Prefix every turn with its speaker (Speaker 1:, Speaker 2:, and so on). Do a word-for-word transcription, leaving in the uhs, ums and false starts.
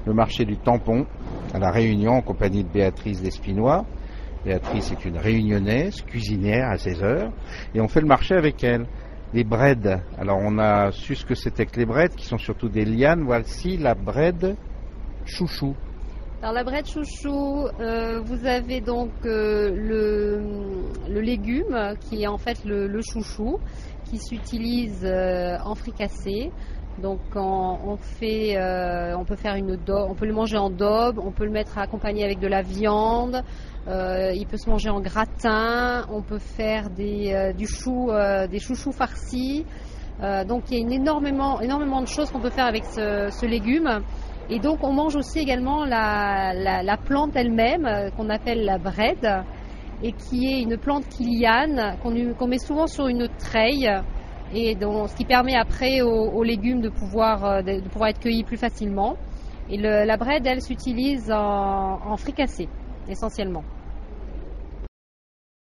Speaker 1: le marché du tampon à La Réunion en compagnie de Béatrice Despinois. Béatrice est une réunionnaise, cuisinière à ses heures, et on fait le marché avec elle. Les braides. Alors on a su ce que c'était que les braides, qui sont surtout des lianes. Voici la braide chouchou.
Speaker 2: Alors la braide chouchou, euh, vous avez donc euh, le, le légume qui est en fait le, le chouchou, qui s'utilise euh, en fricassé. Donc on, on fait, euh, on peut faire une daube, on peut le manger en daube, on peut le mettre accompagné avec de la viande. Euh, il peut se manger en gratin. On peut faire des, euh, du chou, euh, des chouchous farcis. Euh, donc il y a une énormément, énormément de choses qu'on peut faire avec ce, ce légume. Et donc on mange aussi également la, la, la plante elle-même euh, qu'on appelle la braide et qui est une plante qui liane qu'on, qu'on met souvent sur une treille et donc, ce qui permet après aux, aux légumes de pouvoir, euh, de, de pouvoir être cueillis plus facilement. Et le, la braide, elle s'utilise en, en fricassé essentiellement.